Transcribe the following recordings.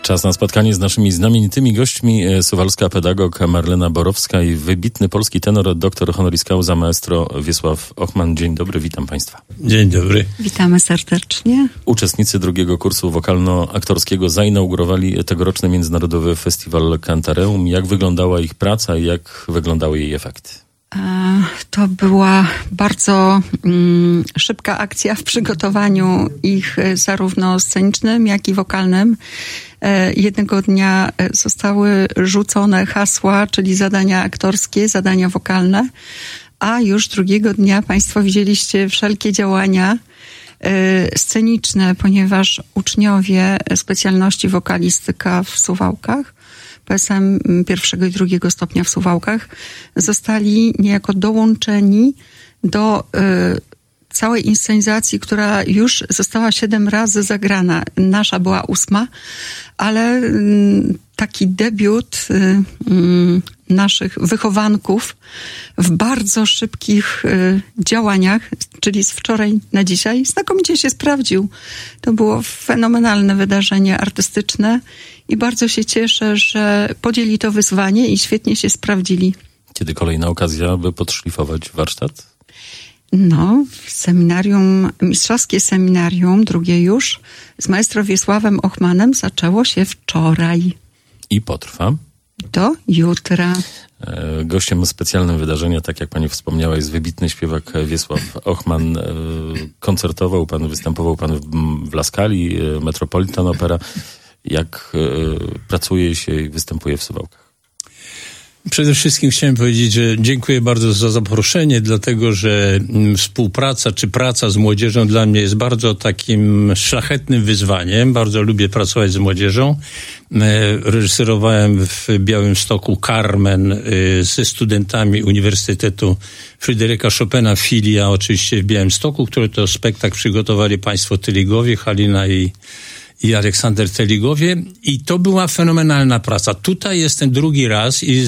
Czas na spotkanie z naszymi znamienitymi gośćmi. Suwalska pedagog Marlena Borowska i wybitny polski tenor, doktor honoris causa maestro Wiesław Ochman. Dzień dobry, witam Państwa. Dzień dobry. Witamy serdecznie. Uczestnicy drugiego kursu wokalno-aktorskiego zainaugurowali tegoroczny Międzynarodowy Festiwal Cantareum. Jak wyglądała ich praca i jak wyglądały jej efekty? To była bardzo szybka akcja w przygotowaniu ich zarówno scenicznym, jak i wokalnym. Jednego dnia zostały rzucone hasła, czyli zadania aktorskie, zadania wokalne, a już drugiego dnia Państwo widzieliście wszelkie działania sceniczne, ponieważ uczniowie specjalności wokalistyka w Suwałkach, PSM pierwszego i drugiego stopnia w Suwałkach, zostali niejako dołączeni do całej inscenizacji, która już została 7 razy zagrana. Nasza była 8, ale taki debiut naszych wychowanków w bardzo szybkich działaniach, czyli z wczoraj na dzisiaj, znakomicie się sprawdził. To było fenomenalne wydarzenie artystyczne i bardzo się cieszę, że podjęli to wyzwanie i świetnie się sprawdzili. Kiedy kolejna okazja, by podszlifować warsztat? Seminarium, mistrzowskie seminarium, drugie już, z maestro Wiesławem Ochmanem zaczęło się wczoraj. I potrwa? Do jutra. Gościem specjalnym wydarzenia, tak jak pani wspomniała, jest wybitny śpiewak Wiesław Ochman. Koncertował pan, występował pan w La Scali, Metropolitan Opera. Jak pracuje się i występuje w Suwałkach? Przede wszystkim chciałem powiedzieć, że dziękuję bardzo za zaproszenie, dlatego że współpraca czy praca z młodzieżą dla mnie jest bardzo takim szlachetnym wyzwaniem. Bardzo lubię pracować z młodzieżą. Reżyserowałem w Białymstoku Carmen ze studentami Uniwersytetu Fryderyka Chopina, filia oczywiście w Białymstoku, który to spektakl przygotowali państwo Tyligowie, Halina i Aleksander Teligowie, i to była fenomenalna praca. Tutaj jestem drugi raz i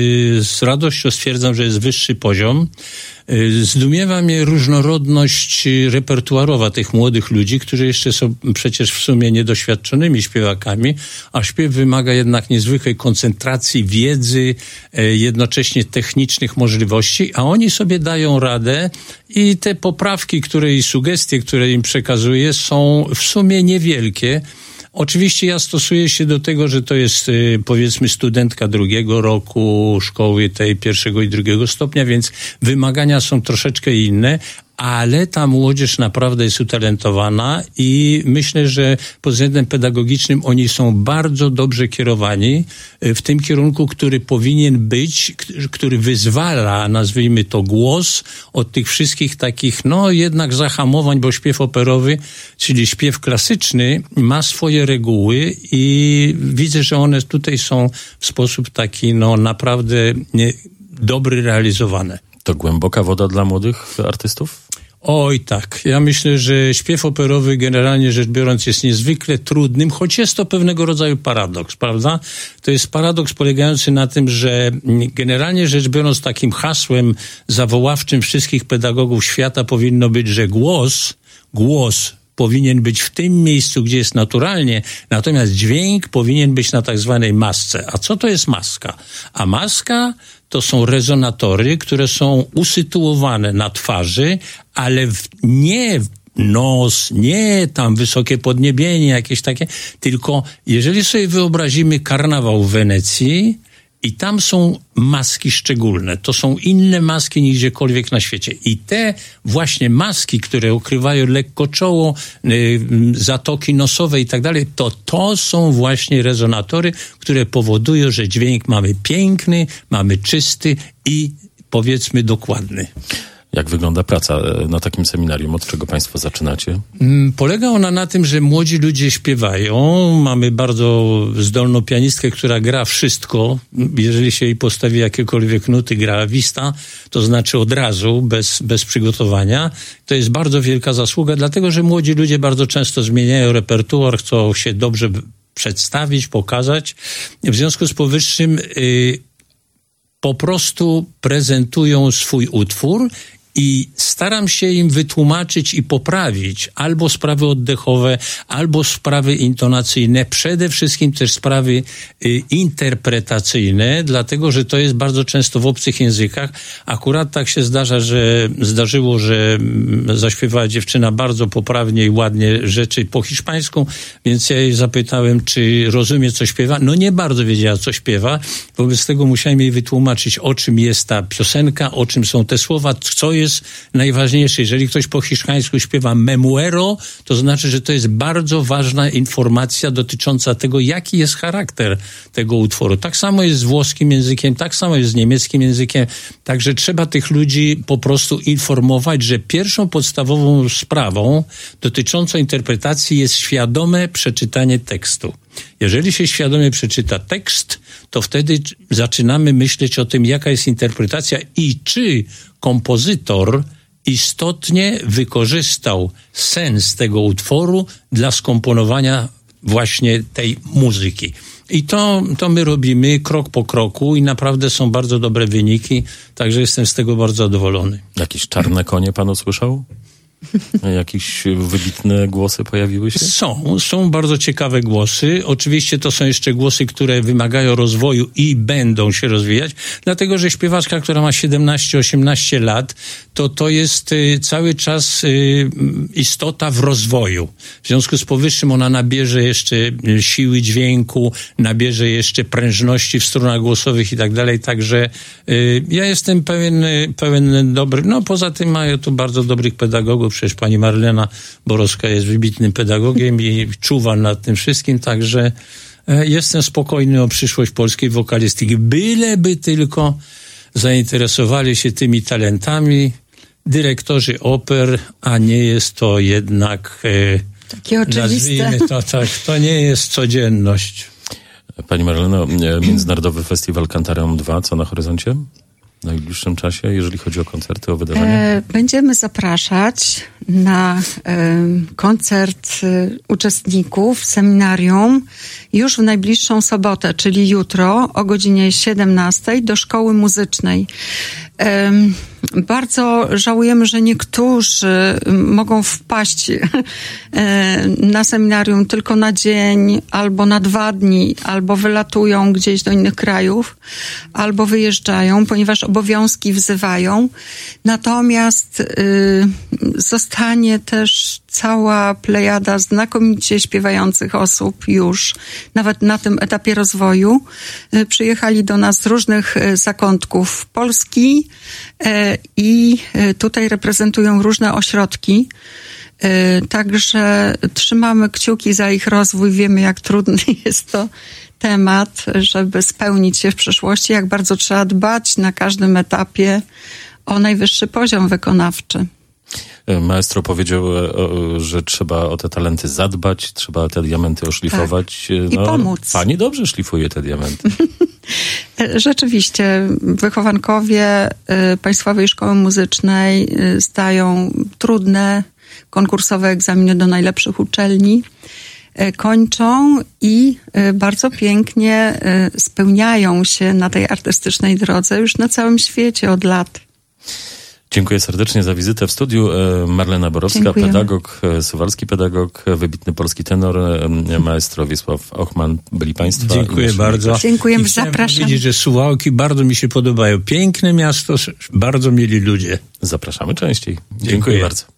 z radością stwierdzam, że jest wyższy poziom. Zdumiewa mnie różnorodność repertuarowa tych młodych ludzi, którzy jeszcze są przecież w sumie niedoświadczonymi śpiewakami, a śpiew wymaga jednak niezwykłej koncentracji, wiedzy, jednocześnie technicznych możliwości, a oni sobie dają radę i te poprawki, i sugestie, które im przekazuję, są w sumie niewielkie. Oczywiście ja stosuję się do tego, że to jest powiedzmy studentka drugiego roku szkoły tej pierwszego i drugiego stopnia, więc wymagania są troszeczkę inne, ale ta młodzież naprawdę jest utalentowana i myślę, że pod względem pedagogicznym oni są bardzo dobrze kierowani w tym kierunku, który powinien być, który wyzwala, nazwijmy to, głos od tych wszystkich takich, jednak zahamowań, bo śpiew operowy, czyli śpiew klasyczny, ma swoje reguły i widzę, że one tutaj są w sposób taki, naprawdę dobry, realizowane. To głęboka woda dla młodych artystów? Oj tak, ja myślę, że śpiew operowy generalnie rzecz biorąc jest niezwykle trudnym, choć jest to pewnego rodzaju paradoks, prawda? To jest paradoks polegający na tym, że generalnie rzecz biorąc takim hasłem zawoławczym wszystkich pedagogów świata powinno być, że głos powinien być w tym miejscu, gdzie jest naturalnie, natomiast dźwięk powinien być na tak zwanej masce. A co to jest maska? A maska to są rezonatory, które są usytuowane na twarzy, ale nie nos, nie tam wysokie podniebienie jakieś takie, tylko jeżeli sobie wyobrazimy karnawał w Wenecji, i tam są maski szczególne. To są inne maski niż gdziekolwiek na świecie. I te właśnie maski, które ukrywają lekko czoło, zatoki nosowe i tak dalej, to są właśnie rezonatory, które powodują, że dźwięk mamy piękny, mamy czysty i powiedzmy dokładny. Jak wygląda praca na takim seminarium? Od czego państwo zaczynacie? Polega ona na tym, że młodzi ludzie śpiewają. Mamy bardzo zdolną pianistkę, która gra wszystko. Jeżeli się jej postawi jakiekolwiek nuty, gra wista, to znaczy od razu, bez przygotowania. To jest bardzo wielka zasługa, dlatego że młodzi ludzie bardzo często zmieniają repertuar, chcą się dobrze przedstawić, pokazać. W związku z powyższym po prostu prezentują swój utwór i staram się im wytłumaczyć i poprawić albo sprawy oddechowe, albo sprawy intonacyjne, przede wszystkim też sprawy interpretacyjne, dlatego, że to jest bardzo często w obcych językach. Akurat tak się zdarzyło, że zaśpiewała dziewczyna bardzo poprawnie i ładnie rzeczy po hiszpańsku, więc ja jej zapytałem, czy rozumie, co śpiewa. No nie bardzo wiedziała, co śpiewa. Wobec tego musiałem jej wytłumaczyć, o czym jest ta piosenka, o czym są te słowa, co jest najważniejsze. Jeżeli ktoś po hiszpańsku śpiewa me muero, to znaczy, że to jest bardzo ważna informacja dotycząca tego, jaki jest charakter tego utworu. Tak samo jest z włoskim językiem, tak samo jest z niemieckim językiem. Także trzeba tych ludzi po prostu informować, że pierwszą podstawową sprawą dotyczącą interpretacji jest świadome przeczytanie tekstu. Jeżeli się świadomie przeczyta tekst, to wtedy zaczynamy myśleć o tym, jaka jest interpretacja i czy kompozytor istotnie wykorzystał sens tego utworu dla skomponowania właśnie tej muzyki. I to my robimy krok po kroku i naprawdę są bardzo dobre wyniki, także jestem z tego bardzo zadowolony. Jakieś czarne konie pan usłyszał? Jakieś wybitne głosy pojawiły się? Są bardzo ciekawe głosy. Oczywiście to są jeszcze głosy, które wymagają rozwoju i będą się rozwijać, dlatego że śpiewaczka, która ma 17-18 lat, to jest cały czas istota w rozwoju. W związku z powyższym ona nabierze jeszcze siły dźwięku, nabierze jeszcze prężności w strunach głosowych i tak dalej. Także ja jestem pełen dobry. No poza tym mają tu bardzo dobrych pedagogów. Przecież pani Marlena Borowska jest wybitnym pedagogiem i czuwa nad tym wszystkim, także jestem spokojny o przyszłość polskiej wokalistyki. Byleby tylko zainteresowali się tymi talentami dyrektorzy oper, a nie jest to jednak takie oczywiste. Nazwijmy to tak, to nie jest codzienność. Pani Marleno, Międzynarodowy Festiwal Cantareum 2, co na horyzoncie? W najbliższym czasie, jeżeli chodzi o koncerty, o wydarzenia? Będziemy zapraszać na koncert uczestników seminarium już w najbliższą sobotę, czyli jutro o godzinie 17 do Szkoły Muzycznej. Bardzo żałujemy, że niektórzy mogą wpaść na seminarium tylko na dzień, albo na 2 dni, albo wylatują gdzieś do innych krajów, albo wyjeżdżają, ponieważ obowiązki wzywają. Natomiast zostanie też cała plejada znakomicie śpiewających osób już, nawet na tym etapie rozwoju. Przyjechali do nas z różnych zakątków Polski i tutaj reprezentują różne ośrodki. Także trzymamy kciuki za ich rozwój. Wiemy, jak trudny jest to temat, żeby spełnić się w przyszłości, jak bardzo trzeba dbać na każdym etapie o najwyższy poziom wykonawczy. Maestro powiedział, że trzeba o te talenty zadbać, trzeba te diamenty oszlifować. Tak. I pomóc. Pani dobrze szlifuje te diamenty. Rzeczywiście, wychowankowie Państwowej Szkoły Muzycznej zdają trudne konkursowe egzaminy do najlepszych uczelni, kończą i bardzo pięknie spełniają się na tej artystycznej drodze już na całym świecie od lat. Dziękuję serdecznie za wizytę w studiu. Marlena Borowska, Dziękujemy. pedagog, suwalski pedagog, wybitny polski tenor, maestro Wiesław Ochman. Byli Państwo. Dziękuję bardzo. Dziękujemy, zapraszam. zapraszam. Powiedzieć, że Suwałki bardzo mi się podobają. Piękne miasto, bardzo mieli ludzie. Zapraszamy częściej. Dziękuję bardzo.